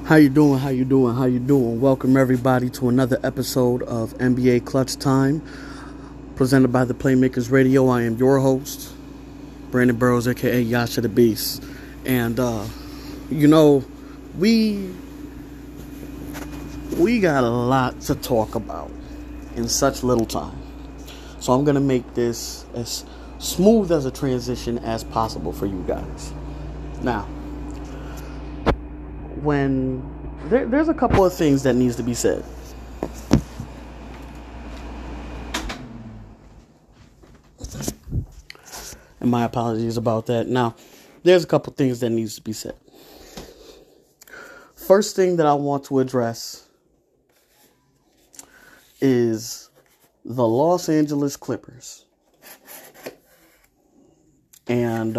How you doing? How you doing? How you doing? Welcome everybody to another episode of NBA Clutch Time, presented by the Playmakers Radio. I am your host, Brandon Burrows, aka Yasha the Beast, and we got a lot to talk about in such little time, so I'm gonna make this as smooth as a transition as possible for you guys. Now, when there's a couple of things that needs to be said. And my apologies about that. Now, there's a couple things that needs to be said. First thing that I want to address is the Los Angeles Clippers. And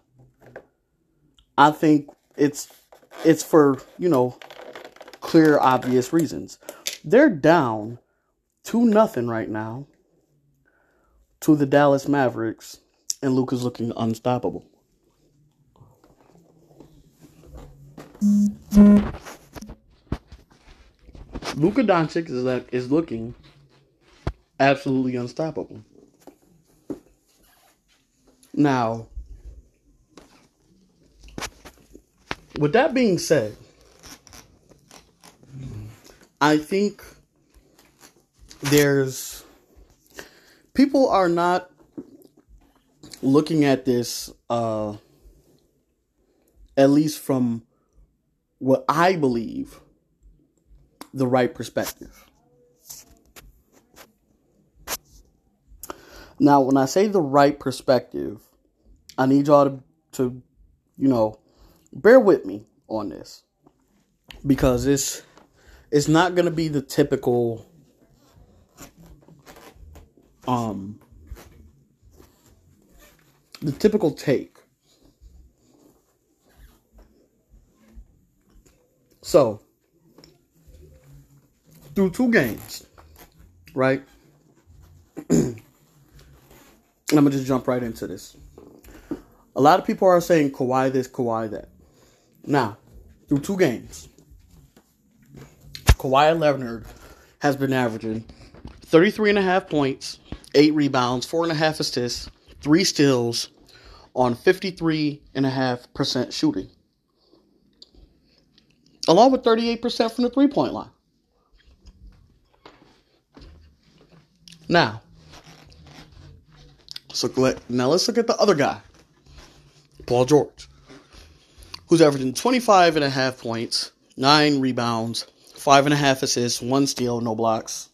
I think it's for, clear, obvious reasons. They're down 2-0 right now to the Dallas Mavericks, and Luka's looking unstoppable. Luka Doncic is looking absolutely unstoppable. Now, with that being said, I think people are not looking at this, at least from what I believe, the right perspective. Now, when I say the right perspective, I need y'all to bear with me on this, because it's not going to be the typical take. So, through 2 games, right? I'm going to just jump right into this. A lot of people are saying Kawhi this, Kawhi that. Now, through 2 games, Kawhi Leonard has been averaging 33.5 points, 8 rebounds, 4.5 assists, 3 steals on 53.5% shooting, along with 38% from the 3-point line. Now, let's look at the other guy, Paul George, who's averaging 25.5 points, 9 rebounds, 5.5 assists, 1 steal, no blocks,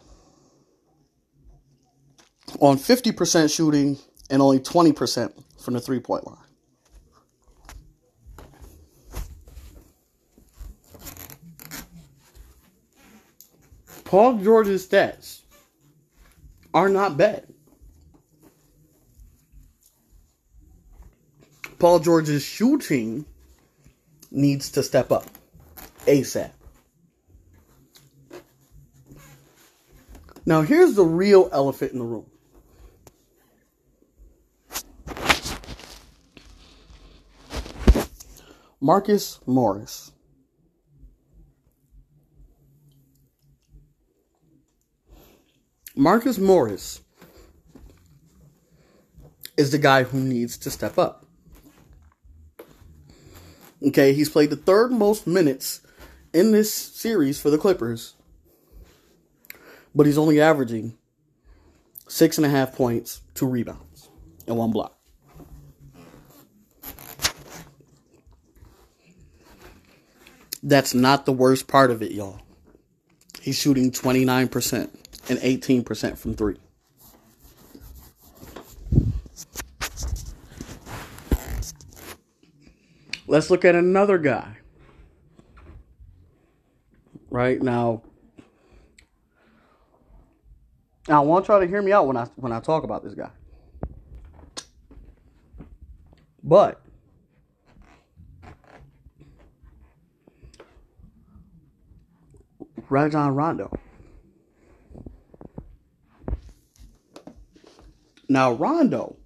on 50% shooting and only 20% from the 3-point line. Paul George's stats are not bad. Paul George's shooting needs to step up ASAP. Now, here's the real elephant in the room. Marcus Morris. Marcus Morris is the guy who needs to step up. Okay, he's played the 3rd most minutes in this series for the Clippers, but he's only averaging 6.5 points, 2 rebounds, and 1 block. That's not the worst part of it, y'all. He's shooting 29% and 18% from 3. Let's look at another guy. Right now, I want y'all to hear me out when I talk about this guy. But Rajon Rondo. Now, Rondo,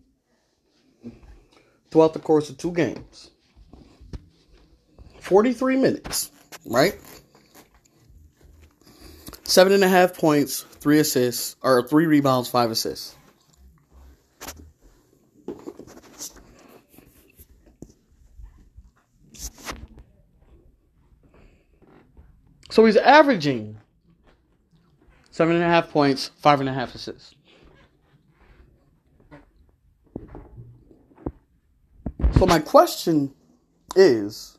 throughout the course of 2 games, 43 minutes, right? 7.5 points, 3 assists, or 3 rebounds, 5 assists. So he's averaging 7.5 points, 5.5 assists. So my question is,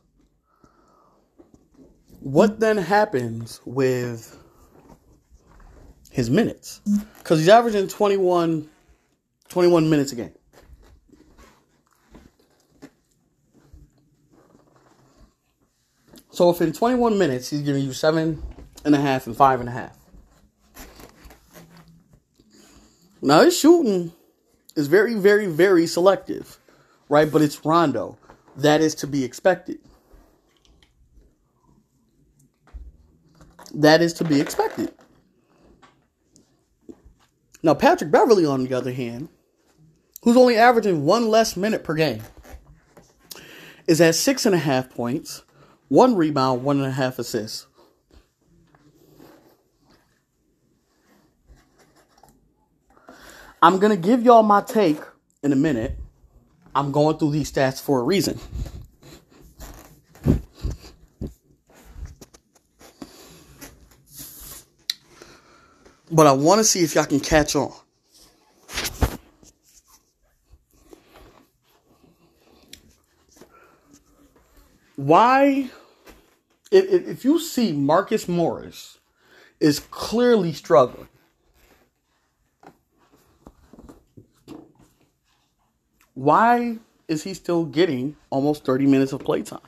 what then happens with his minutes? Because he's averaging 21 minutes a game. So if in 21 minutes he's giving you 7.5 and 5.5. Now his shooting is very, very, very selective, right? But it's Rondo. That is to be expected. That is to be expected. Now Patrick Beverley, on the other hand, who's only averaging 1 less minute per game, is at 6.5 points, 1 rebound, 1.5 assists. I'm going to give y'all my take in a minute. I'm going through these stats for a reason. But I want to see if y'all can catch on. Why, if you see Marcus Morris is clearly struggling, why is he still getting almost 30 minutes of playtime?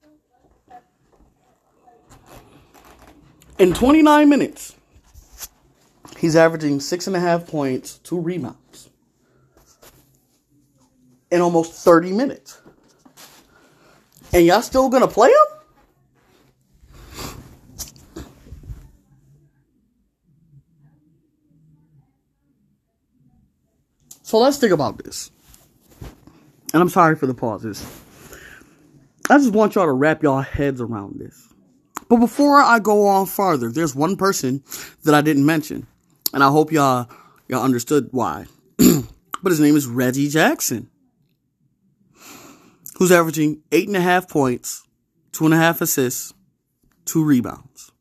In 29 minutes, he's averaging 6.5 points, 2 rebounds in almost 30 minutes. And y'all still gonna play him? So let's think about this. And I'm sorry for the pauses. I just want y'all to wrap y'all heads around this. But before I go on farther, there's one person that I didn't mention. And I hope y'all understood why. But his name is Reggie Jackson, who's averaging 8.5 points, 2.5 assists, 2 rebounds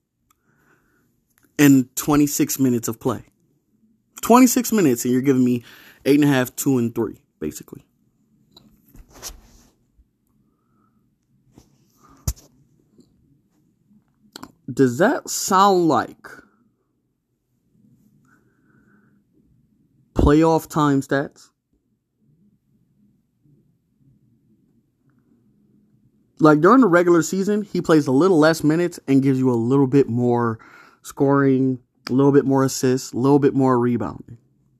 in 26 minutes of play. 26 minutes, and you're giving me 8.5, 2, and 3, basically. Does that sound like playoff time stats? Like during the regular season, he plays a little less minutes and gives you a little bit more scoring, a little bit more assists, a little bit more rebounding.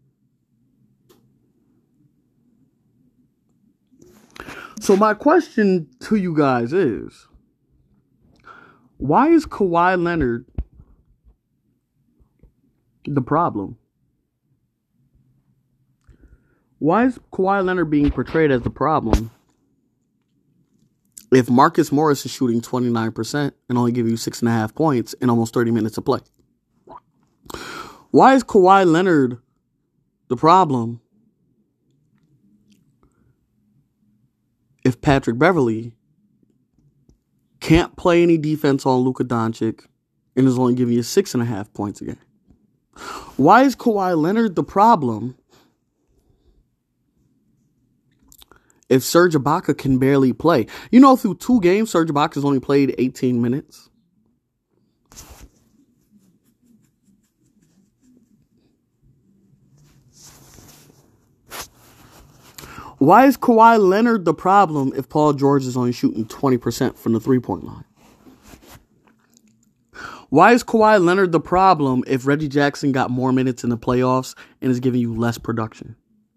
So my question to you guys is, why is Kawhi Leonard the problem? Why is Kawhi Leonard being portrayed as the problem if Marcus Morris is shooting 29% and only giving you 6.5 points in almost 30 minutes of play? Why is Kawhi Leonard the problem if Patrick Beverley can't play any defense on Luka Doncic and is only giving you 6.5 points a game? Why is Kawhi Leonard the problem if Serge Ibaka can barely play? You know, through 2 games, Serge Ibaka's only played 18 minutes. Why is Kawhi Leonard the problem if Paul George is only shooting 20% from the 3-point line? Why is Kawhi Leonard the problem if Reggie Jackson got more minutes in the playoffs and is giving you less production?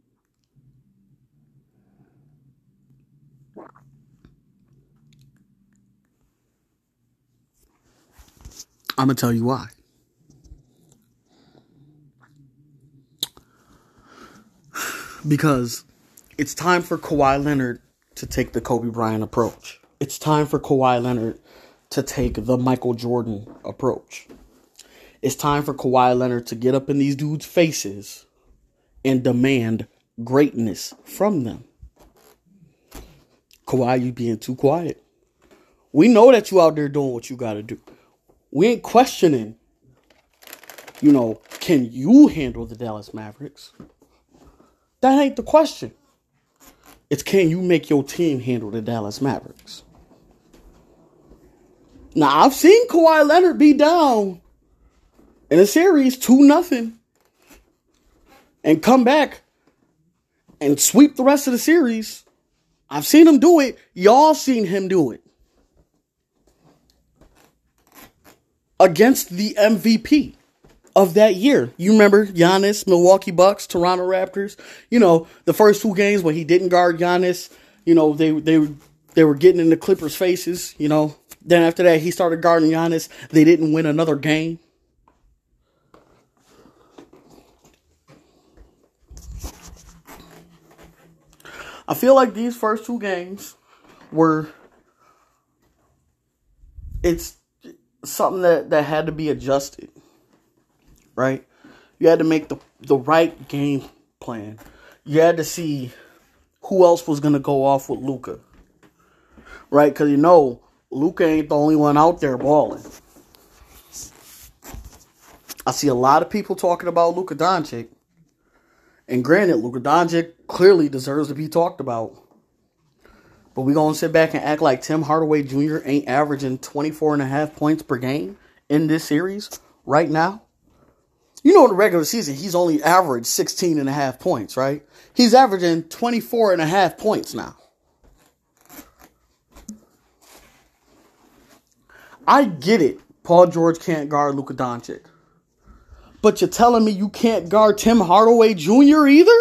I'm going to tell you why. Because it's time for Kawhi Leonard to take the Kobe Bryant approach. It's time for Kawhi Leonard to take the Michael Jordan approach. It's time for Kawhi Leonard to get up in these dudes' faces and demand greatness from them. Kawhi, you being too quiet. We know that you out there doing what you got to do. We ain't questioning, can you handle the Dallas Mavericks? That ain't the question. It's can you make your team handle the Dallas Mavericks? Now, I've seen Kawhi Leonard be down in a series 2-0 and come back and sweep the rest of the series. I've seen him do it. Y'all seen him do it. Against the MVP of that year. You remember Giannis, Milwaukee Bucks, Toronto Raptors. The first 2 games when he didn't guard Giannis, they were getting in the Clippers' faces, Then after that, he started guarding Giannis. They didn't win another game. I feel like these first 2 games it's something that had to be adjusted, right? You had to make the right game plan. You had to see who else was going to go off with Luka, right? Because Luka ain't the only one out there balling. I see a lot of people talking about Luka Doncic. And granted, Luka Doncic clearly deserves to be talked about. But we going to sit back and act like Tim Hardaway Jr. ain't averaging 24.5 points per game in this series right now? In the regular season, he's only averaged 16.5 points, right? He's averaging 24.5 points now. I get it. Paul George can't guard Luka Doncic. But you're telling me you can't guard Tim Hardaway Jr. either?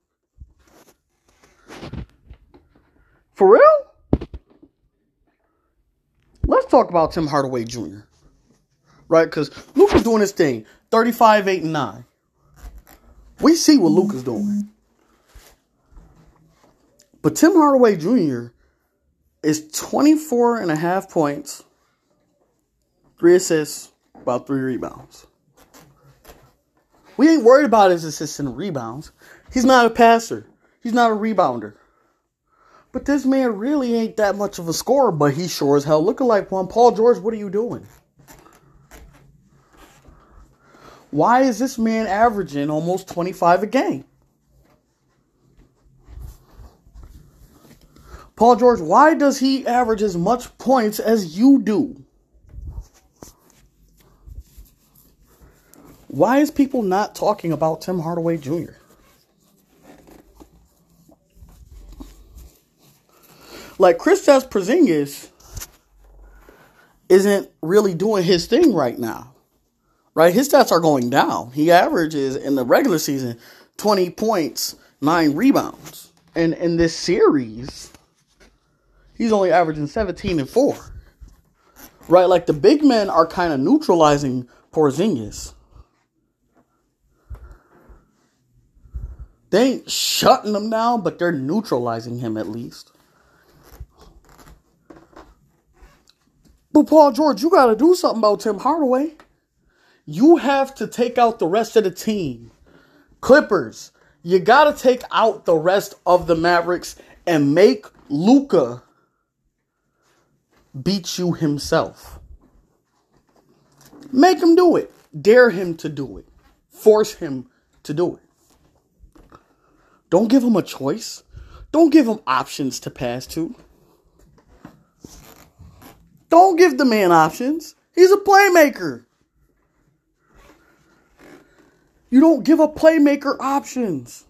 For real? Let's talk about Tim Hardaway Jr. Right? Because Luka's doing his thing. 35, 8, and 9. We see what Luka's doing. But Tim Hardaway Jr. is 24.5 points, 3 assists, about 3 rebounds. We ain't worried about his assists and rebounds. He's not a passer. He's not a rebounder. But this man really ain't that much of a scorer, but he sure as hell looking like one. Paul George, what are you doing? Why is this man averaging almost 25 a game? Paul George, why does he average as much points as you do? Why is people not talking about Tim Hardaway Jr.? Like, Kristaps Porzingis isn't really doing his thing right now. Right? His stats are going down. He averages, in the regular season, 20 points, 9 rebounds. And in this series, he's only averaging 17 and 4. Right? Like, the big men are kind of neutralizing Porzingis. They ain't shutting him down, but they're neutralizing him at least. But Paul George, you got to do something about Tim Hardaway. You have to take out the rest of the team. Clippers, you got to take out the rest of the Mavericks and make Luka beat you himself. Make him do it. Dare him to do it. Force him to do it. Don't give him a choice. Don't give him options to pass to. Don't give the man options. He's a playmaker. You don't give a playmaker options.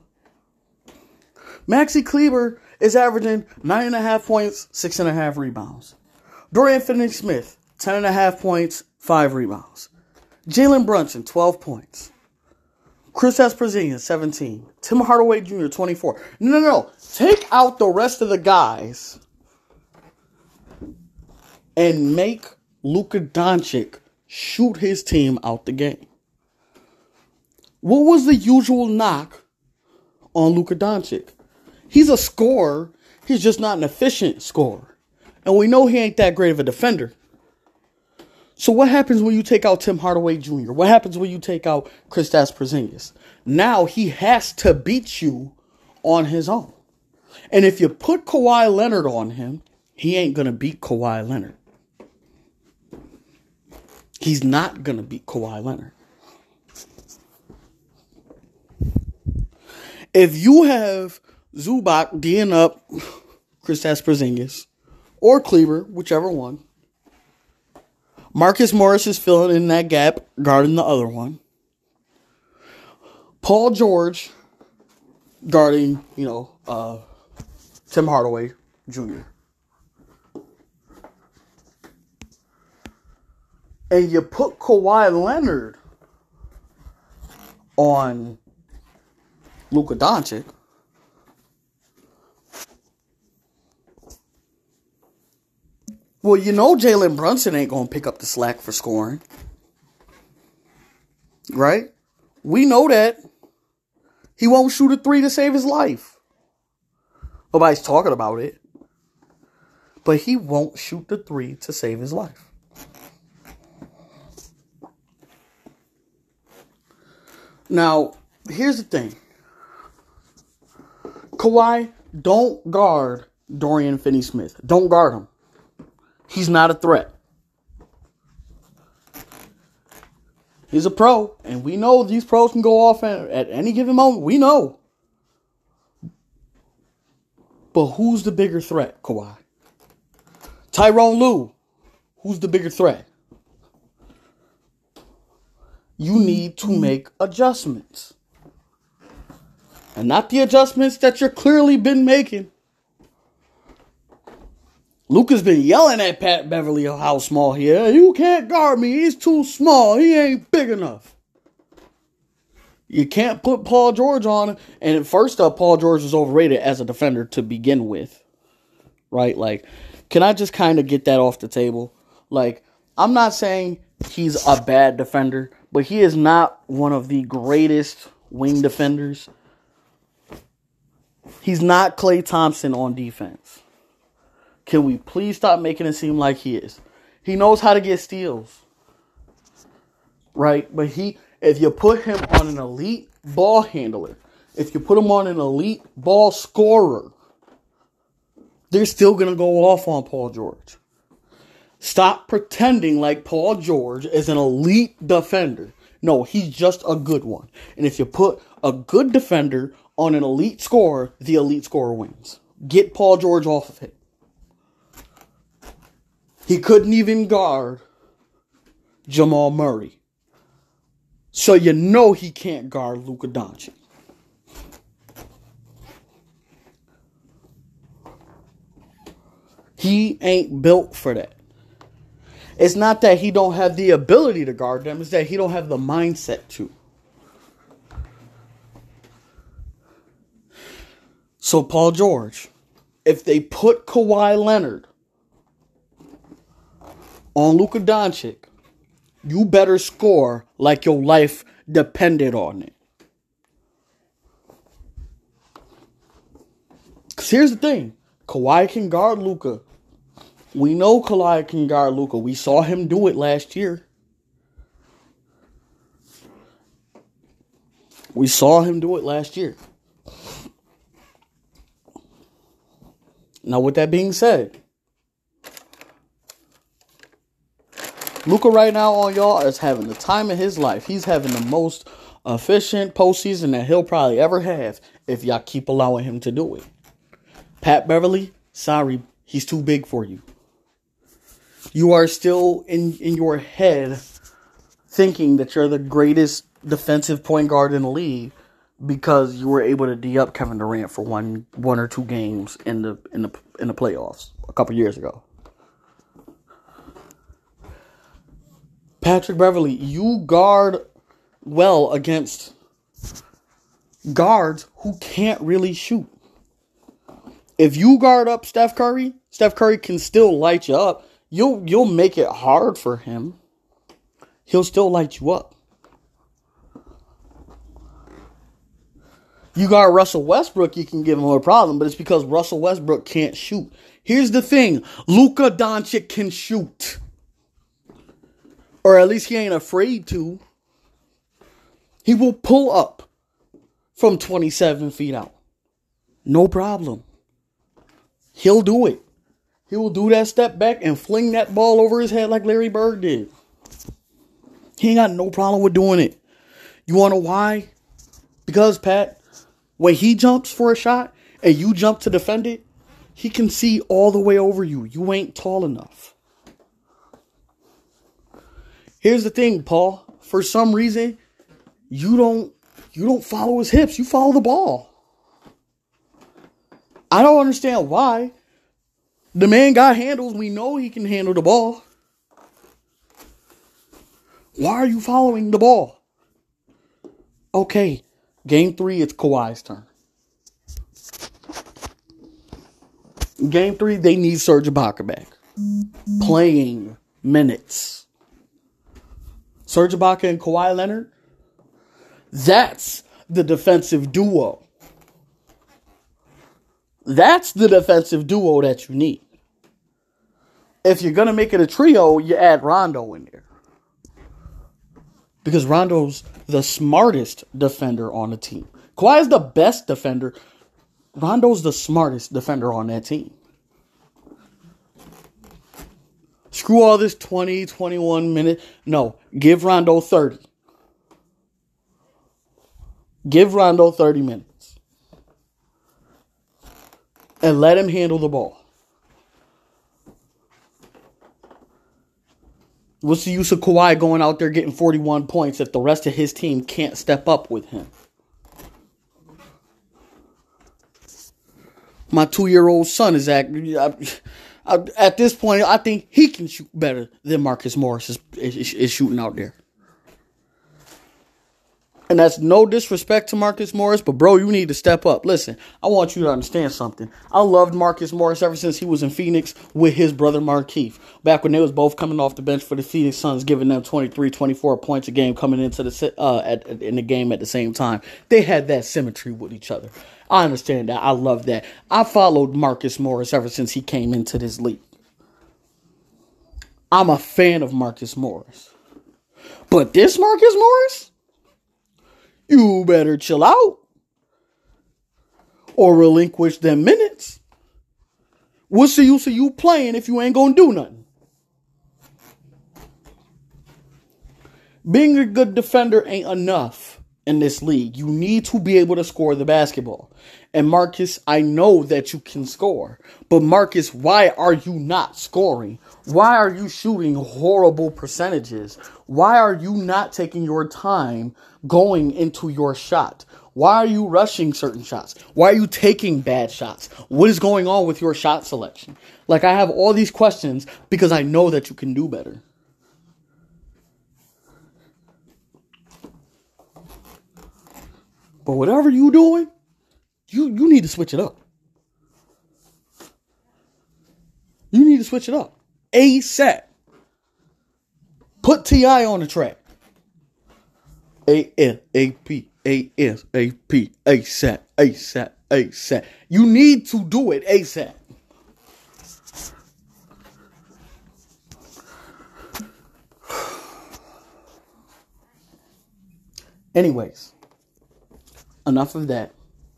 Maxi Kleber is averaging 9.5 points, 6.5 rebounds. Dorian Finney-Smith, 10.5 points, 5 rebounds. Jalen Brunson, 12 points. Kristaps Porzingis, 17. Tim Hardaway Jr., 24. No. Take out the rest of the guys and make Luka Doncic shoot his team out the game. What was the usual knock on Luka Doncic? He's a scorer. He's just not an efficient scorer. And we know he ain't that great of a defender. So what happens when you take out Tim Hardaway Jr.? What happens when you take out Kristaps Porzingis? Now he has to beat you on his own. And if you put Kawhi Leonard on him, he ain't going to beat Kawhi Leonard. He's not going to beat Kawhi Leonard. If you have Zubac D'ing up Kristaps Porzingis or Kleber, whichever one, Marcus Morris is filling in that gap, guarding the other one. Paul George guarding, Tim Hardaway Jr. And you put Kawhi Leonard on Luka Doncic. Well, Jalen Brunson ain't going to pick up the slack for scoring. Right? We know that. He won't shoot a three to save his life. Nobody's talking about it. But he won't shoot the three to save his life. Now, here's the thing. Kawhi, don't guard Dorian Finney-Smith. Don't guard him. He's not a threat. He's a pro, and we know these pros can go off at any given moment. We know. But who's the bigger threat, Kawhi? Tyronn Lue. Who's the bigger threat? You need to make adjustments. And not the adjustments that you've clearly been making. Luka's been yelling at Pat Beverly how small he is. You can't guard me. He's too small. He ain't big enough. You can't put Paul George on. And first up, Paul George was overrated as a defender to begin with. Right? Like, can I just kind of get that off the table? Like, I'm not saying he's a bad defender, but he is not one of the greatest wing defenders. He's not Klay Thompson on defense. Can we please stop making it seem like he is? He knows how to get steals. Right? But if you put him on an elite ball handler, if you put him on an elite ball scorer, they're still going to go off on Paul George. Stop pretending like Paul George is an elite defender. No, he's just a good one. And if you put a good defender on an elite scorer, the elite scorer wins. Get Paul George off of it. He couldn't even guard Jamal Murray. So you know he can't guard Luka Doncic. He ain't built for that. It's not that he don't have the ability to guard them. It's that he don't have the mindset to. So Paul George, if they put Kawhi Leonard on Luka Doncic, you better score like your life depended on it. Because here's the thing. Kawhi can guard Luka. We know Kawhi can guard Luka. We saw him do it last year. We saw him do it last year. Now, with that being said, Luka right now on y'all is having the time of his life. He's having the most efficient postseason that he'll probably ever have if y'all keep allowing him to do it. Pat Beverly, sorry, he's too big for you. You are still in your head thinking that you're the greatest defensive point guard in the league because you were able to D up Kevin Durant for one or two games in the playoffs a couple years ago. Patrick Beverly, you guard well against guards who can't really shoot. If you guard up Steph Curry can still light you up. You'll make it hard for him. He'll still light you up. You got Russell Westbrook, you can give him a problem, but it's because Russell Westbrook can't shoot. Here's the thing. Luka Doncic can shoot. Or at least he ain't afraid to. He will pull up from 27 feet out. No problem. He'll do it. He will do that step back and fling that ball over his head like Larry Bird did. He ain't got no problem with doing it. You want to know why? Because, Pat, when he jumps for a shot and you jump to defend it, he can see all the way over you. You ain't tall enough. Here's the thing, Paul. For some reason, you don't follow his hips. You follow the ball. I don't understand why. The man got handles. We know he can handle the ball. Why are you following the ball? Okay, game 3, it's Kawhi's turn. Game 3, they need Serge Ibaka back. Playing minutes. Serge Ibaka and Kawhi Leonard. That's the defensive duo. That's the defensive duo that you need. If you're going to make it a trio, you add Rondo in there. Because Rondo's the smartest defender on the team. Kawhi is the best defender. Rondo's the smartest defender on that team. Screw all this 20, 21 minute. No, give Rondo 30. Give Rondo 30 minutes. And let him handle the ball. What's the use of Kawhi going out there getting 41 points if the rest of his team can't step up with him? My 2-year-old son is at this point, I think he can shoot better than Marcus Morris is shooting out there. And that's no disrespect to Marcus Morris, but bro, you need to step up. Listen, I want you to understand something. I loved Marcus Morris ever since he was in Phoenix with his brother Markieff. Back when they was both coming off the bench for the Phoenix Suns, giving them 23, 24 points a game coming into in the game at the same time. They had that symmetry with each other. I understand that. I love that. I followed Marcus Morris ever since he came into this league. I'm a fan of Marcus Morris. But this Marcus Morris? You better chill out or relinquish them minutes. What's the use of you playing if you ain't gonna do nothing? Being a good defender ain't enough in this league. You need to be able to score the basketball. And Marcus, I know that you can score. But Marcus, why are you not scoring? Why are you shooting horrible percentages? Why are you not taking your time going into your shot? Why are you rushing certain shots? Why are you taking bad shots? What is going on with your shot selection? Like, I have all these questions because I know that you can do better. But whatever you doing, you need to switch it up. You need to switch it up. ASAP. Put T.I. on the track. ASAP. ASAP. ASAP. ASAP. ASAP. You need to do it ASAP. Anyways, enough of that.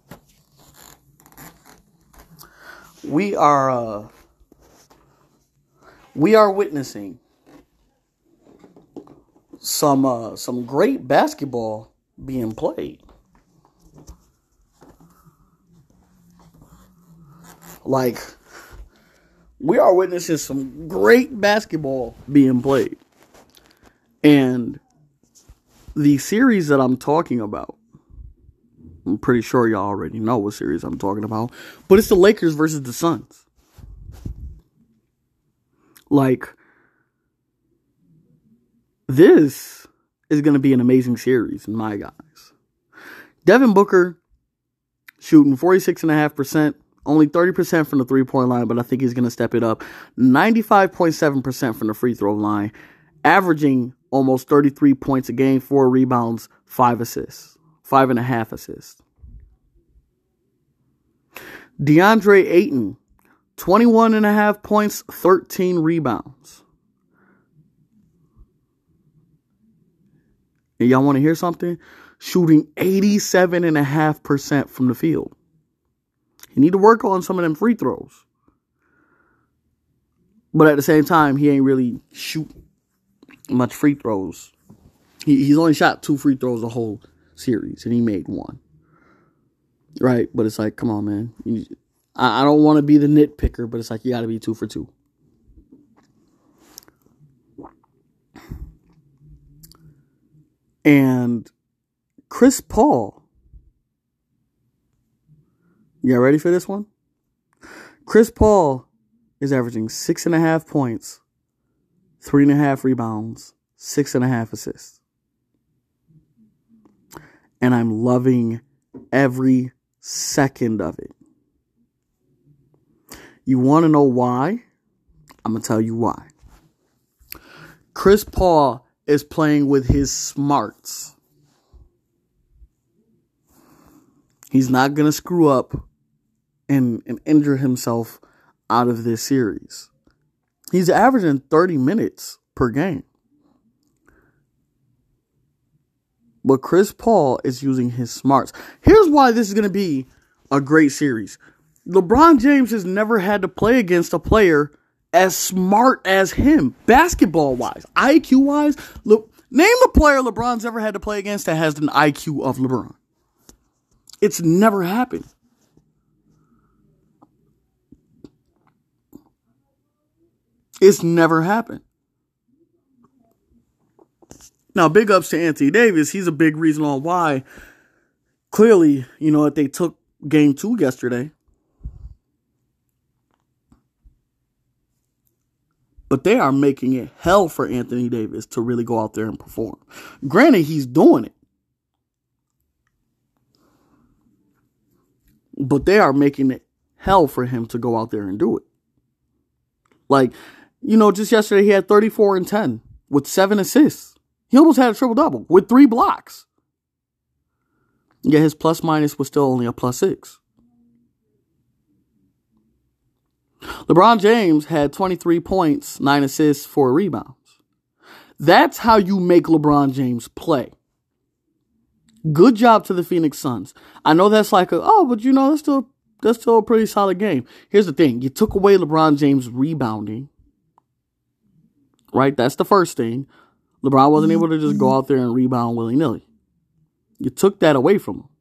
We are witnessing some great basketball being played. Like, we are witnessing some great basketball being played. And the series that I'm talking about, I'm pretty sure y'all already know what series I'm talking about, but it's the Lakers versus the Suns. Like, this is going to be an amazing series, in my guys. Devin Booker shooting 46.5%, only 30% from the three-point line, but I think he's going to step it up. 95.7% from the free throw line, averaging almost 33 points a game, 4 rebounds, 5 assists, 5.5 assists. DeAndre Ayton, 21.5 points, 13 rebounds. And y'all want to hear something? Shooting 87.5% from the field. He need to work on some of them free throws. But at the same time, he ain't really shoot much free throws. He's only shot 2 free throws the whole series, and he made 1. Right? But it's like, come on, man. I don't want to be the nitpicker, but it's like, you got to be 2 for 2. And Chris Paul. You ready for this one? Chris Paul is averaging 6.5 points, 3.5 rebounds, 6.5 assists. And I'm loving every second of it. You want to know why? I'm going to tell you why. Chris Paul is playing with his smarts. He's not going to screw up and injure himself out of this series. He's averaging 30 minutes per game. But Chris Paul is using his smarts. Here's why this is going to be a great series. LeBron James has never had to play against a player as smart as him, basketball-wise, IQ-wise. Name the player LeBron's ever had to play against that has an IQ of LeBron. It's never happened. It's never happened. Now, big ups to Anthony Davis. He's a big reason on why, clearly, that they took game 2 yesterday. But they are making it hell for Anthony Davis to really go out there and perform. Granted, he's doing it. But they are making it hell for him to go out there and do it. Like, just yesterday he had 34 and 10 with 7 assists. He almost had a triple-double with 3 blocks. Yet his plus-minus was still only a +6. LeBron James had 23 points, 9 assists, 4 rebounds. That's how you make LeBron James play. Good job to the Phoenix Suns. I know that's like that's still a pretty solid game. Here's the thing. You took away LeBron James rebounding. Right? That's the first thing. LeBron wasn't able to just go out there and rebound willy-nilly. You took that away from him.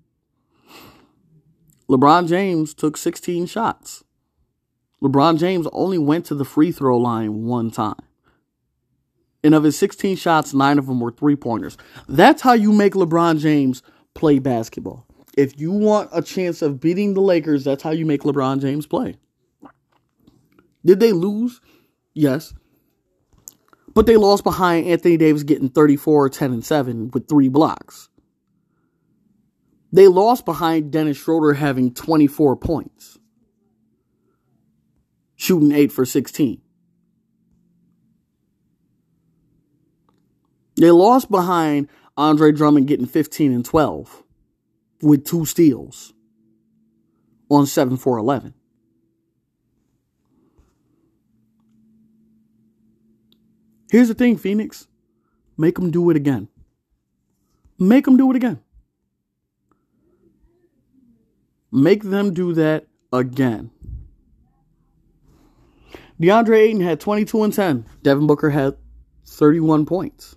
LeBron James took 16 shots. LeBron James only went to the free throw line 1 time. And of his 16 shots, 9 of them were 3-pointers. That's how you make LeBron James play basketball. If you want a chance of beating the Lakers, that's how you make LeBron James play. Did they lose? Yes. But they lost behind Anthony Davis getting 34, 10, and 7 with 3 blocks. They lost behind Dennis Schroeder having 24 points. Shooting 8 for 16. They lost behind Andre Drummond getting 15 and 12 with 2 steals on 7 for 11. Here's the thing, Phoenix. Make them do it again. Make them do it again. Make them do that again. DeAndre Ayton had 22 and 10. Devin Booker had 31 points.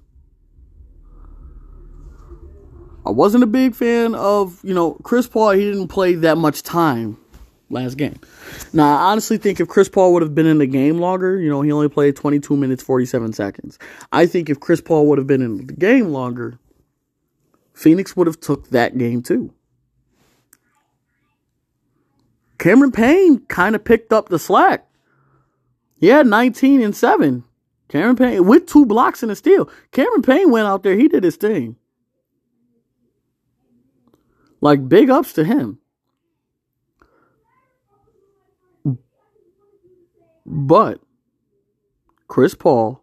I wasn't a big fan of, Chris Paul. He didn't play that much time last game. Now, I honestly think if Chris Paul would have been in the game longer, he only played 22 minutes, 47 seconds. I think if Chris Paul would have been in the game longer, Phoenix would have took that game too. Cameron Payne kind of picked up the slack. He had 19 and 7. Cameron Payne with 2 blocks and a steal. Cameron Payne went out there. He did his thing. Like, big ups to him. But Chris Paul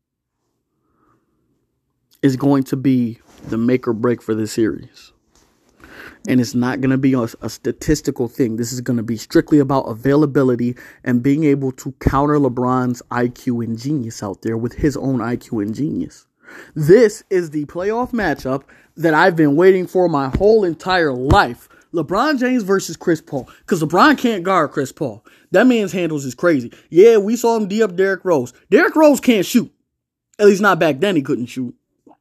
is going to be the make or break for this series. And it's not going to be a statistical thing. This is going to be strictly about availability and being able to counter LeBron's IQ and genius out there with his own IQ and genius. This is the playoff matchup that I've been waiting for my whole entire life. LeBron James versus Chris Paul. Because LeBron can't guard Chris Paul. That man's handles is crazy. Yeah, we saw him D up Derrick Rose. Derrick Rose can't shoot. At least not back then he couldn't shoot.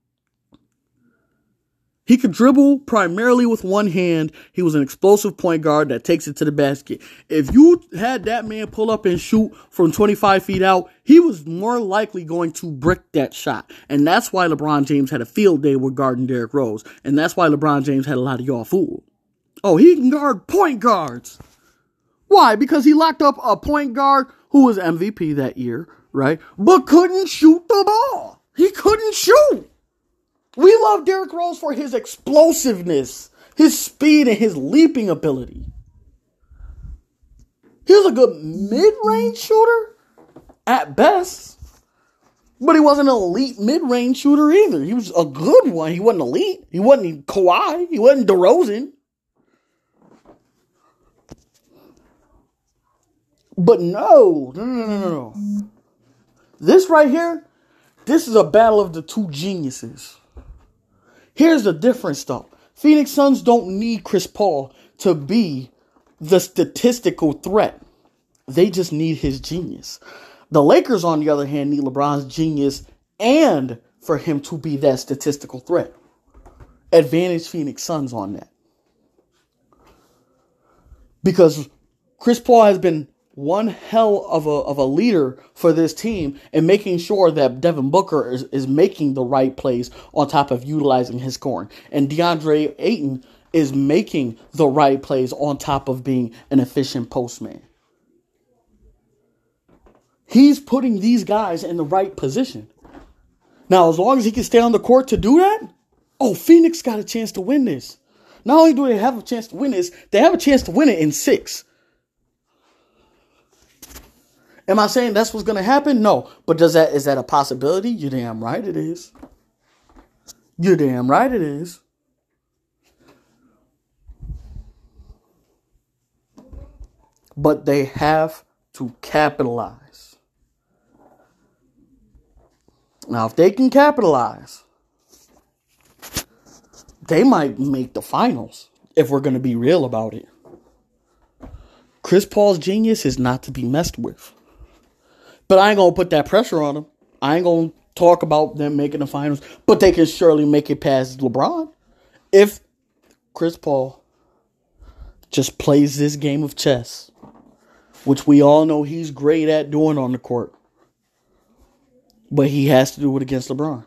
He could dribble primarily with one hand. He was an explosive point guard that takes it to the basket. If you had that man pull up and shoot from 25 feet out, he was more likely going to brick that shot. And that's why LeBron James had a field day with guarding Derrick Rose. And that's why LeBron James had a lot of y'all fooled. Oh, he can guard point guards. Why? Because he locked up a point guard who was MVP that year, right? But couldn't shoot the ball. He couldn't shoot. We love Derrick Rose for his explosiveness, his speed, and his leaping ability. He was a good mid-range shooter at best, but he wasn't an elite mid-range shooter either. He was a good one. He wasn't elite. He wasn't Kawhi. He wasn't DeRozan. But no. This right here, this is a battle of the two geniuses. Here's the difference, though. Phoenix Suns don't need Chris Paul to be the statistical threat. They just need his genius. The Lakers, on the other hand, need LeBron's genius and for him to be that statistical threat. Advantage Phoenix Suns on that. Because Chris Paul has been one hell of a leader for this team and making sure that Devin Booker is making the right plays on top of utilizing his scoring. And DeAndre Ayton is making the right plays on top of being an efficient postman. He's putting these guys in the right position. Now, as long as he can stay on the court to do that, Phoenix got a chance to win this. Not only do they have a chance to win this, they have a chance to win it in 6. Am I saying that's what's going to happen? No. But is that a possibility? You're damn right it is. You're damn right it is. But they have to capitalize. Now, if they can capitalize, they might make the finals, if we're going to be real about it. Chris Paul's genius is not to be messed with. But I ain't going to put that pressure on them. I ain't going to talk about them making the finals. But they can surely make it past LeBron. If Chris Paul just plays this game of chess, which we all know he's great at doing on the court. But he has to do it against LeBron.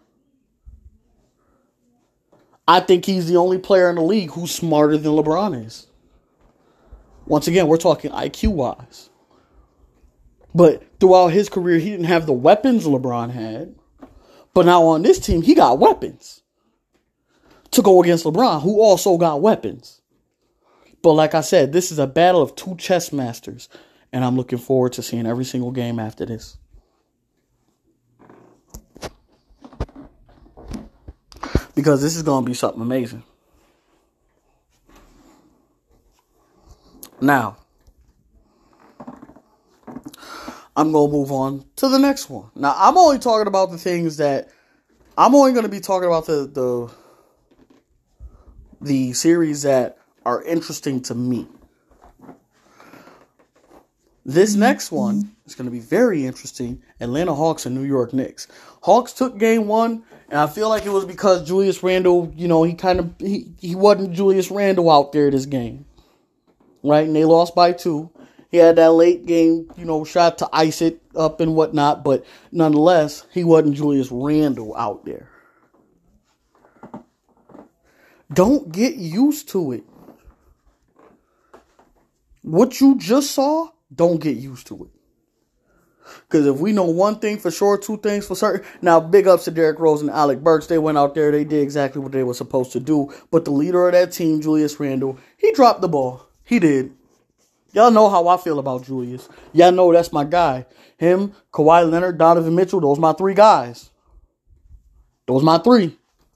I think he's the only player in the league who's smarter than LeBron is. Once again, we're talking IQ-wise. But throughout his career, he didn't have the weapons LeBron had. But now on this team, he got weapons to go against LeBron, who also got weapons. But like I said, this is a battle of two chess masters. And I'm looking forward to seeing every single game after this. Because this is going to be something amazing. Now, I'm going to move on to the next one. Now, I'm only talking about the things that... I'm only going to be talking about the series that are interesting to me. This next one is going to be very interesting. Atlanta Hawks and New York Knicks. Hawks took game 1, and I feel like it was because Julius Randle, he wasn't Julius Randle out there this game. Right? And they lost by 2. He had that late game, shot to ice it up and whatnot, but nonetheless, he wasn't Julius Randle out there. Don't get used to it. What you just saw, don't get used to it. Because if we know one thing for sure, two things for certain. Now, big ups to Derrick Rose and Alec Burks. They went out there. They did exactly what they were supposed to do. But the leader of that team, Julius Randle, he dropped the ball. He did. Y'all know how I feel about Julius. Y'all know that's my guy. Him, Kawhi Leonard, Donovan Mitchell, those my 3 guys. Those my 3.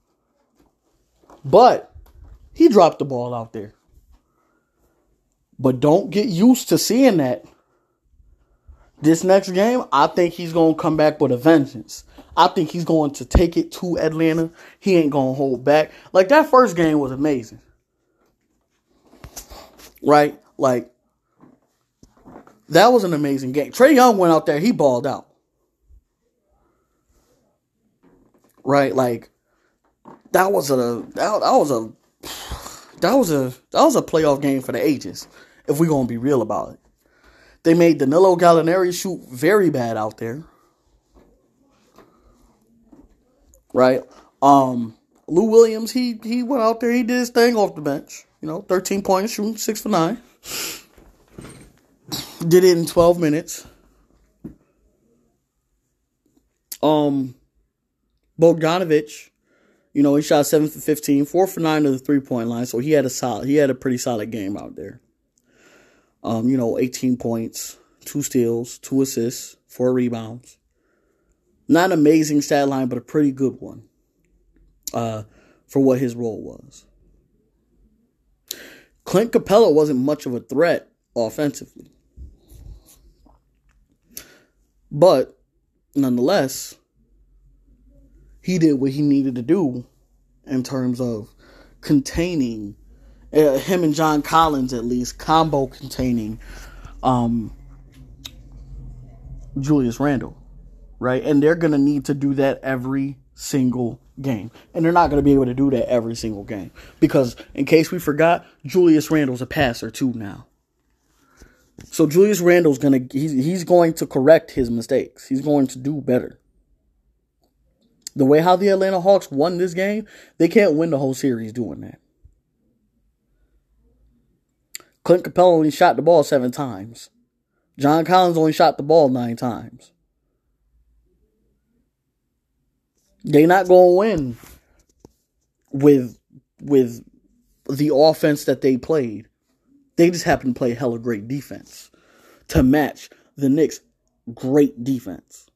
But he dropped the ball out there. But don't get used to seeing that. This next game, I think he's going to come back with a vengeance. I think he's going to take it to Atlanta. He ain't going to hold back. Like, that first game was amazing. Right? Like, that was an amazing game. Trae Young went out there. He balled out. Right? Like, that was a playoff game for the ages, if we're going to be real about it. They made Danilo Gallinari shoot very bad out there. Right? Lou Williams, he went out there, he did his thing off the bench. 13 points, shooting 6 for 9. Did it in 12 minutes. Bogdanovich, he shot 7 for 15, 4 for 9 to the 3-point line, so he had a pretty solid game out there. 18 points, 2 steals, 2 assists, 4 rebounds. Not an amazing stat line, but a pretty good one for what his role was. Clint Capella wasn't much of a threat offensively. But, nonetheless, he did what he needed to do in terms of containing, him and John Collins at least, combo containing Julius Randle. Right? And they're going to need to do that every single game. And they're not going to be able to do that every single game. Because, in case we forgot, Julius Randle's a passer too now. So Julius Randle's he's going to correct his mistakes. He's going to do better. The way how the Atlanta Hawks won this game, they can't win the whole series doing that. Clint Capella only shot the ball 7 times. John Collins only shot the ball 9 times. They're not going to win with the offense that they played. They just happen to play hella great defense to match the Knicks' great defense.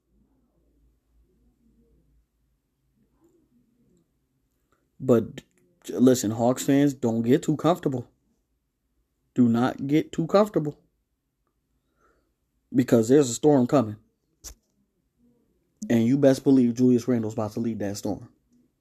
But listen, Hawks fans, don't get too comfortable. Do not get too comfortable. Because there's a storm coming. And you best believe Julius Randle's about to lead that storm.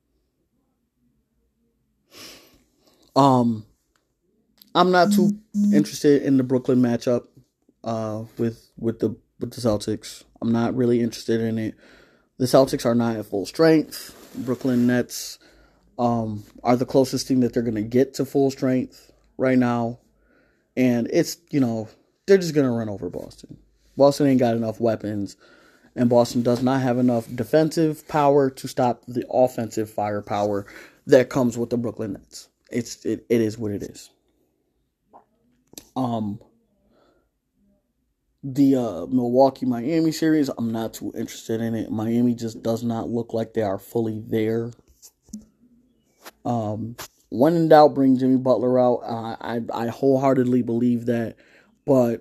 I'm not too interested in the Brooklyn matchup with the Celtics. I'm not really interested in it. The Celtics are not at full strength. Brooklyn Nets are the closest team that they're going to get to full strength right now. And it's, they're just going to run over Boston. Boston ain't got enough weapons. And Boston does not have enough defensive power to stop the offensive firepower that comes with the Brooklyn Nets. It is what it is. The Milwaukee-Miami series, I'm not too interested in it. Miami just does not look like they are fully there. When in doubt, bring Jimmy Butler out. I wholeheartedly believe that. But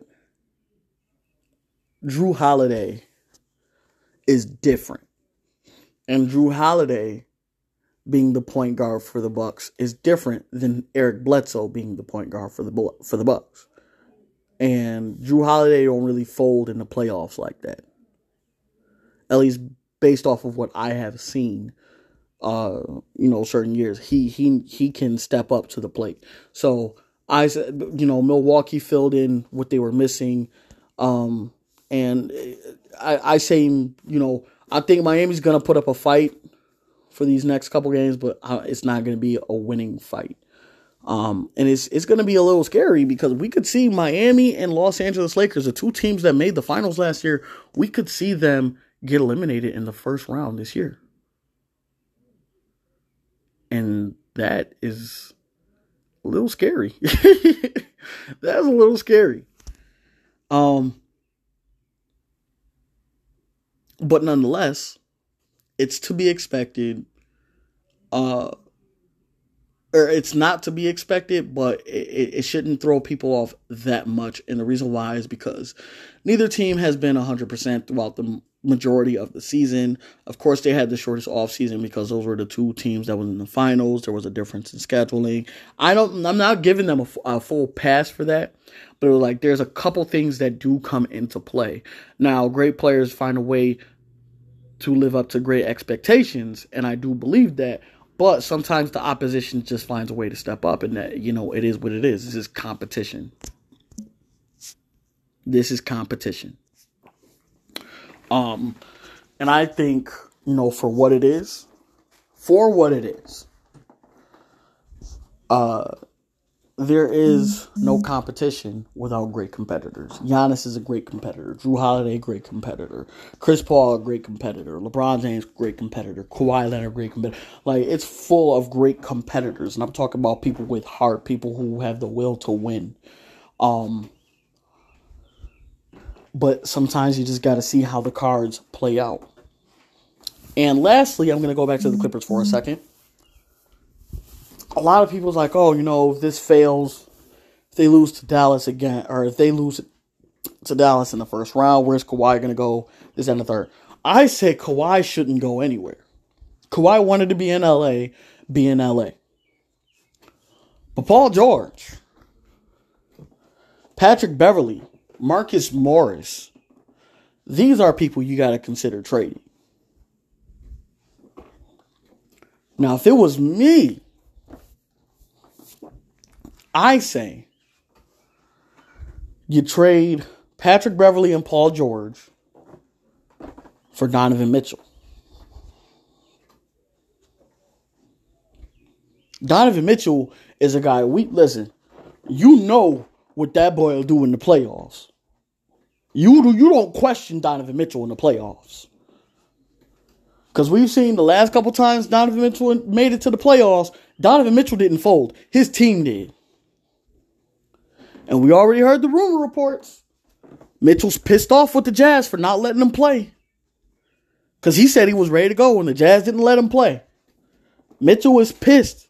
Drew Holiday is different. And Drew Holiday being the point guard for the Bucks is different than Eric Bledsoe being the point guard for the Bucks. And Drew Holiday don't really fold in the playoffs like that. At least based off of what I have seen, certain years, he can step up to the plate. So I said, Milwaukee filled in what they were missing, and I say, I think Miami's gonna put up a fight for these next couple games, but it's not gonna be a winning fight. And it's going to be a little scary because we could see Miami and Los Angeles Lakers, the 2 teams that made the finals last year, we could see them get eliminated in the first round this year. And that is a little scary. That's a little scary. But nonetheless, it's to be expected. Or it's not to be expected, but it shouldn't throw people off that much. And the reason why is because neither team has been 100% throughout the majority of the season. Of course, they had the shortest offseason because those were the 2 teams that were in the finals. There was a difference in scheduling. I'm not giving them a full pass for that, but there's a couple things that do come into play. Now, great players find a way to live up to great expectations, and I do believe that. But sometimes the opposition just finds a way to step up, and that, it is what it is. This is competition. This is competition. And I think, for what it is, there is no competition without great competitors. Giannis is a great competitor. Jrue Holiday, great competitor. Chris Paul, great competitor. LeBron James, great competitor. Kawhi Leonard, great competitor. Like, it's full of great competitors. And I'm talking about people with heart, people who have the will to win. But sometimes you just got to see how the cards play out. And lastly, I'm going to go back to the Clippers for a second. A lot of people's like, if this fails, if they lose to Dallas again, or if they lose to Dallas in the first round, where's Kawhi going to go? This and the third. I say Kawhi shouldn't go anywhere. Kawhi wanted to be in LA, be in LA. But Paul George, Patrick Beverley, Marcus Morris, these are people you got to consider trading. Now, if it was me, I say you trade Patrick Beverley and Paul George for Donovan Mitchell. Donovan Mitchell is a guy, listen, what that boy will do in the playoffs. You don't question Donovan Mitchell in the playoffs. Because we've seen the last couple times Donovan Mitchell made it to the playoffs, Donovan Mitchell didn't fold. His team did. And we already heard the rumor reports. Mitchell's pissed off with the Jazz for not letting him play. Because he said he was ready to go and the Jazz didn't let him play. Mitchell is pissed.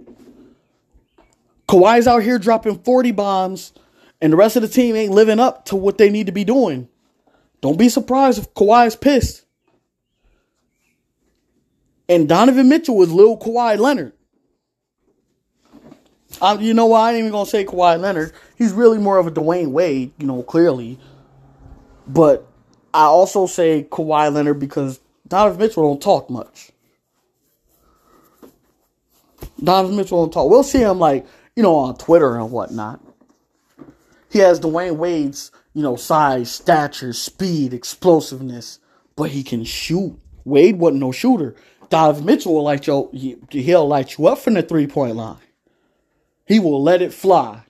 Kawhi's out here dropping 40 bombs and the rest of the team ain't living up to what they need to be doing. Don't be surprised if Kawhi's pissed. And Donovan Mitchell is little Kawhi Leonard. You know what? I ain't even going to say Kawhi Leonard. He's really more of a Dwayne Wade, clearly. But I also say Kawhi Leonard because Donovan Mitchell don't talk much. Donovan Mitchell don't talk. We'll see him on Twitter and whatnot. He has Dwayne Wade's, size, stature, speed, explosiveness. But he can shoot. Wade wasn't no shooter. Donovan Mitchell will he'll light you up from the 3-point line. He will let it fly.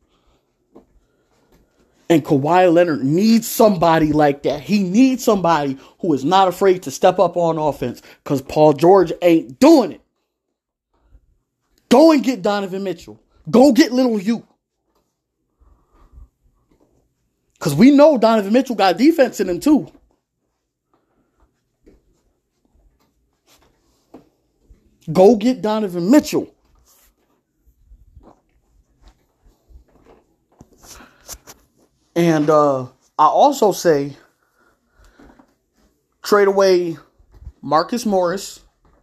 And Kawhi Leonard needs somebody like that. He needs somebody who is not afraid to step up on offense because Paul George ain't doing it. Go and get Donovan Mitchell. Go get little you. Because we know Donovan Mitchell got defense in him too. Go get Donovan Mitchell. And I also say trade away Marcus Morris,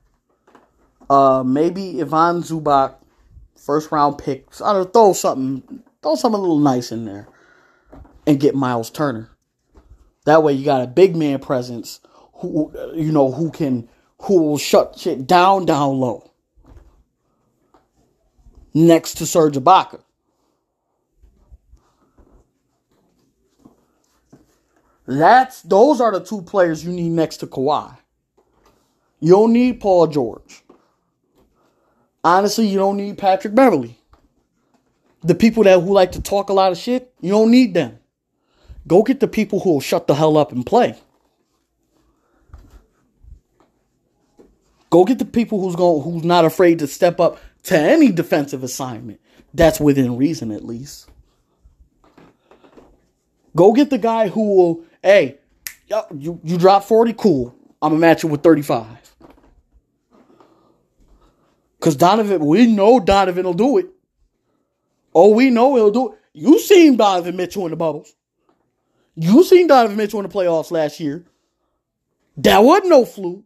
maybe Ivan Zubac, first round picks. I don't know, throw something a little nice in there, and get Miles Turner. That way you got a big man presence who will shut shit down low. Next to Serge Ibaka. Those are the two players you need next to Kawhi. You don't need Paul George. Honestly, you don't need Patrick Beverley. The people who like to talk a lot of shit, you don't need them. Go get the people who will shut the hell up and play. Go get the people who's not afraid to step up to any defensive assignment. That's within reason, at least. Go get the guy who will, hey, you drop 40, cool. I'm going to match it with 35. Because we know Donovan will do it. Oh, we know he'll do it. You seen Donovan Mitchell in the bubbles. You seen Donovan Mitchell in the playoffs last year. That wasn't no fluke.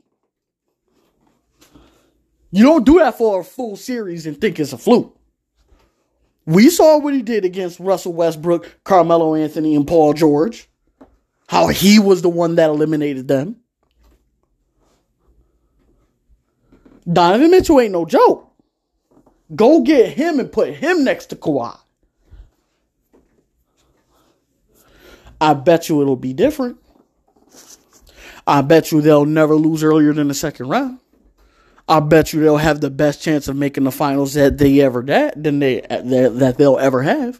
You don't do that for a full series and think it's a fluke. We saw what he did against Russell Westbrook, Carmelo Anthony, and Paul George. How he was the one that eliminated them. Donovan Mitchell ain't no joke. Go get him and put him next to Kawhi. I bet you it'll be different. I bet you they'll never lose earlier than the second round. I bet you they'll have the best chance of making the finals that they'll ever have.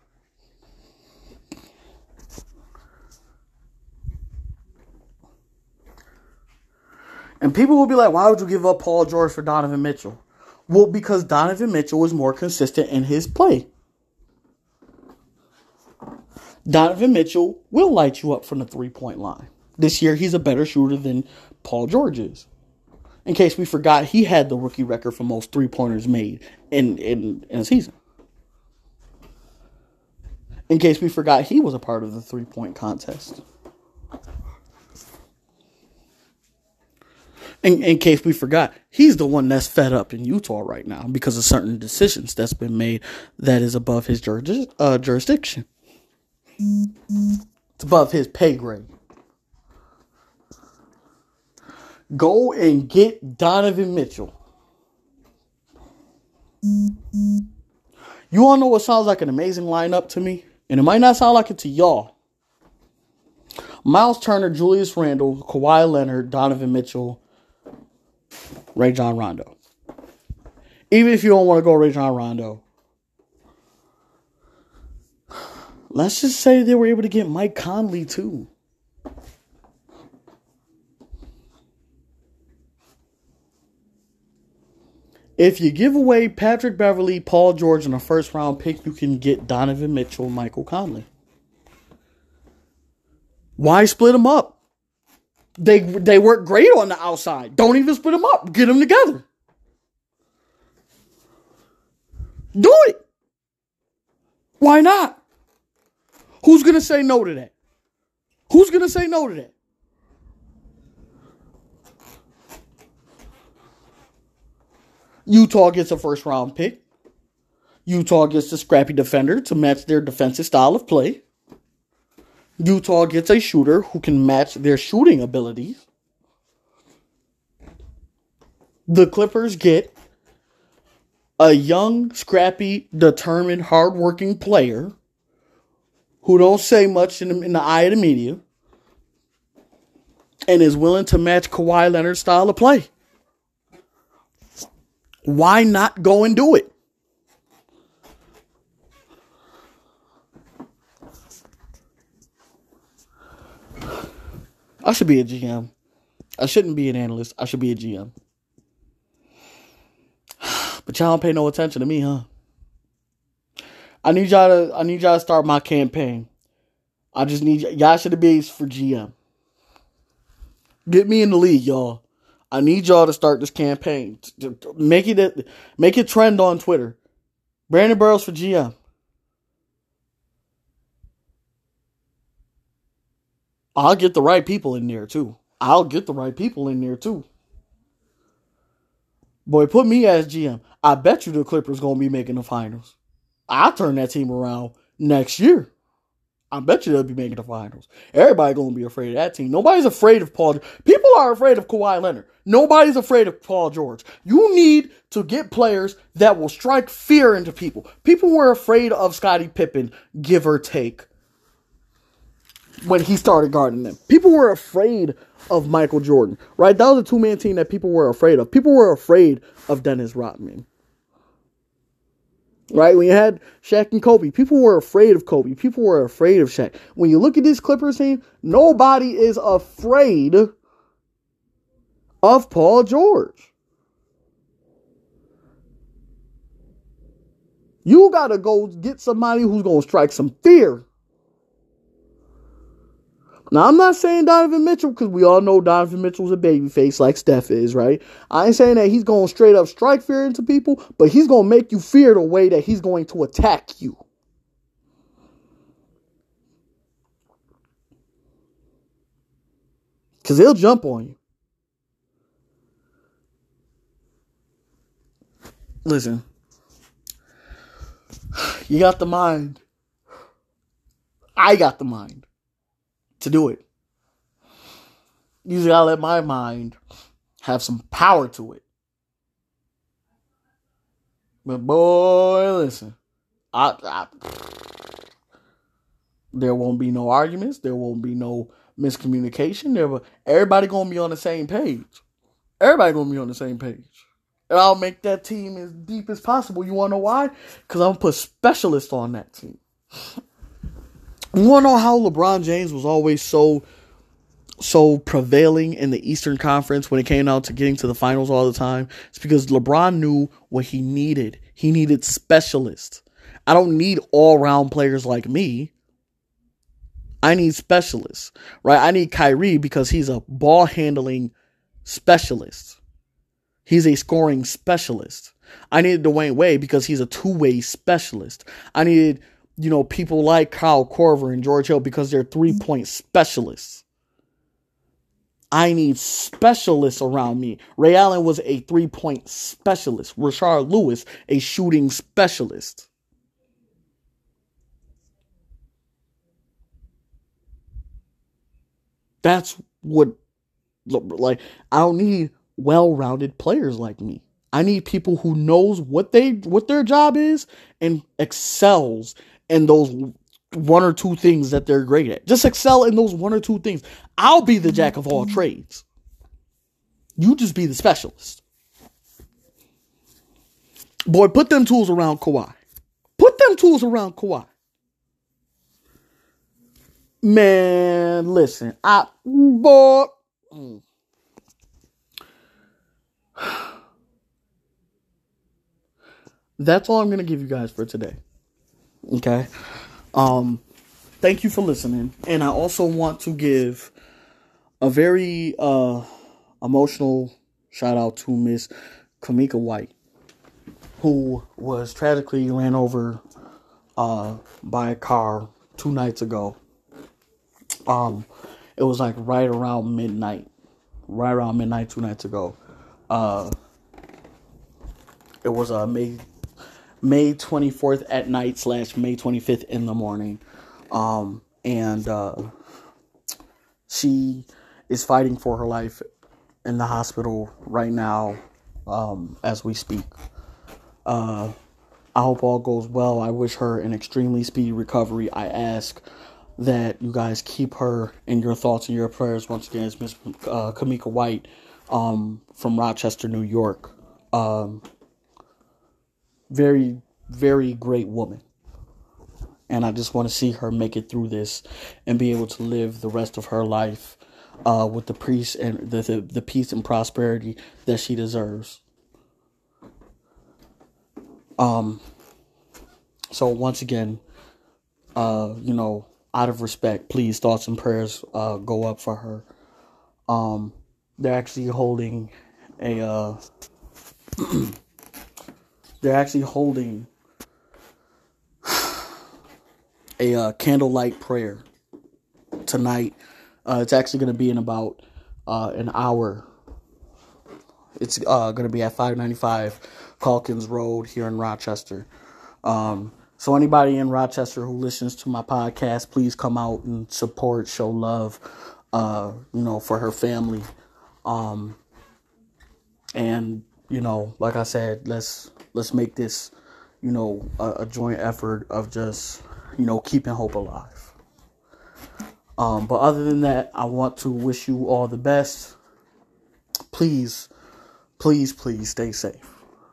And people will be like, why would you give up Paul George for Donovan Mitchell? Well, because Donovan Mitchell is more consistent in his play. Donovan Mitchell will light you up from the three-point line. This year, he's a better shooter than Paul George is. In case we forgot, he had the rookie record for most three-pointers made in a season. In case we forgot, he was a part of the three-point contest. In case we forgot, he's the one that's fed up in Utah right now because of certain decisions that's been made that is above his jurisdiction. It's above his pay grade. Go and get Donovan Mitchell. You want to know what sounds like an amazing lineup to me? And it might not sound like it to y'all. Miles Turner, Julius Randle, Kawhi Leonard, Donovan Mitchell, Rajon Rondo. Even if you don't want to go Rajon Rondo, let's just say they were able to get Mike Conley too. If you give away Patrick Beverley, Paul George, and a first-round pick, you can get Donovan Mitchell, Michael Conley. Why split them up? They work great on the outside. Don't even split them up. Get them together. Do it. Why not? Who's going to say no to that? Who's going to say no to that? Utah gets a first-round pick. Utah gets a scrappy defender to match their defensive style of play. Utah gets a shooter who can match their shooting abilities. The Clippers get a young, scrappy, determined, hardworking player who don't say much in the eye of the media and is willing to match Kawhi Leonard's style of play. Why not go and do it? I should be a GM. I shouldn't be an analyst. I should be a GM. But y'all don't pay no attention to me, huh? I need y'all to start my campaign. I just need y'all should be for GM. Get me in the league, y'all. I need y'all to start this campaign. Make it trend on Twitter. Brandon Burroughs for GM. I'll get the right people in there too. Boy, put me as GM. I bet you the Clippers going to be making the finals. I'll turn that team around next year. I bet you they'll be making the finals. Everybody going to be afraid of that team. Nobody's afraid of Paul. People are afraid of Kawhi Leonard. Nobody's afraid of Paul George. You need to get players that will strike fear into people. People were afraid of Scottie Pippen, give or take, when he started guarding them. People were afraid of Michael Jordan, right? That was a two-man team that people were afraid of. People were afraid of Dennis Rodman. Right? When you had Shaq and Kobe, people were afraid of Kobe. People were afraid of Shaq. When you look at this Clippers team, nobody is afraid of Paul George. You got to go get somebody who's going to strike some fear. Now, I'm not saying Donovan Mitchell, because we all know Donovan Mitchell's a babyface like Steph is, right? I ain't saying that he's going to straight up strike fear into people, but he's going to make you fear the way that he's going to attack you. Because he'll jump on you. Listen, you got the mind. I got the mind to do it. Usually I let my mind have some power to it. But boy, listen, I there won't be no arguments. There won't be no miscommunication. Everybody gonna be on the same page. Everybody gonna be on the same page. And I'll make that team as deep as possible. You wanna know why? Because I'm gonna put specialists on that team. You wanna know how LeBron James was always so prevailing in the Eastern Conference when it came out to getting to the finals all the time? It's because LeBron knew what he needed. He needed specialists. I don't need all-round players like me. I need specialists, right? I need Kyrie because he's a ball-handling specialist. He's a scoring specialist. I needed Dwayne Wade because he's a two-way specialist. I needed, people like Kyle Korver and George Hill because they're three-point specialists. I need specialists around me. Ray Allen was a three-point specialist. Rashard Lewis, a shooting specialist. That's what, I don't need well-rounded players like me. I need people who knows what their job is and excels in those one or two things that they're great at. Just excel in those one or two things. I'll be the jack of all trades. You just be the specialist. Boy, put them tools around Kawhi. Put them tools around Kawhi. Man, listen. That's all I'm going to give you guys for today. Okay? Thank you for listening. And I also want to give a very emotional shout out to Miss Kamika White, who was tragically ran over by a car 2 nights ago. It was like right around midnight 2 nights ago. It was May 24th at night / May 25th in the morning. And she is fighting for her life in the hospital right now, as we speak. I hope all goes well. I wish her an extremely speedy recovery. I ask that you guys keep her in your thoughts and your prayers. Once again, it's Miss Kamika White, from Rochester, New York. Very, very great woman. And I just want to see her make it through this and be able to live the rest of her life with the peace and the peace and prosperity that she deserves. So once again, out of respect, please, thoughts and prayers go up for her. They're actually holding a candlelight prayer tonight. It's actually going to be in about an hour. It's going to be at 595 Calkins Road here in Rochester. So anybody in Rochester who listens to my podcast, please come out and support, show love, for her family. And, like I said, let's make this, a joint effort of just, keeping hope alive. But other than that, I want to wish you all the best. Please, please, please stay safe.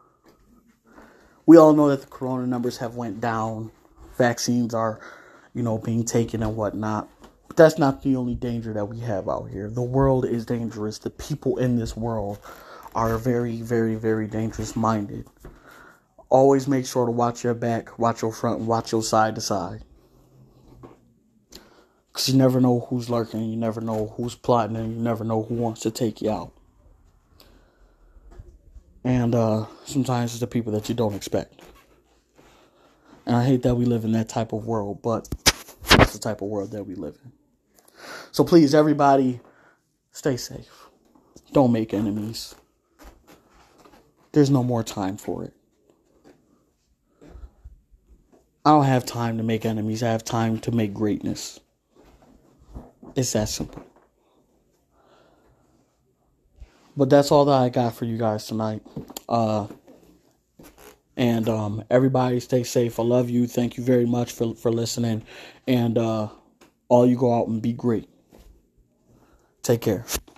We all know that the corona numbers have went down. Vaccines are, being taken and whatnot. But that's not the only danger that we have out here. The world is dangerous. The people in this world are very, very, very dangerous minded. Always make sure to watch your back, watch your front, and watch your side to side. Because you never know who's lurking, you never know who's plotting, and you never know who wants to take you out. And sometimes it's the people that you don't expect. And I hate that we live in that type of world, but that's the type of world that we live in. So please, everybody, stay safe. Don't make enemies. There's no more time for it. I don't have time to make enemies. I have time to make greatness. It's that simple. But that's all that I got for you guys tonight. And everybody stay safe. I love you. Thank you very much for listening. And all you go out and be great. Take care.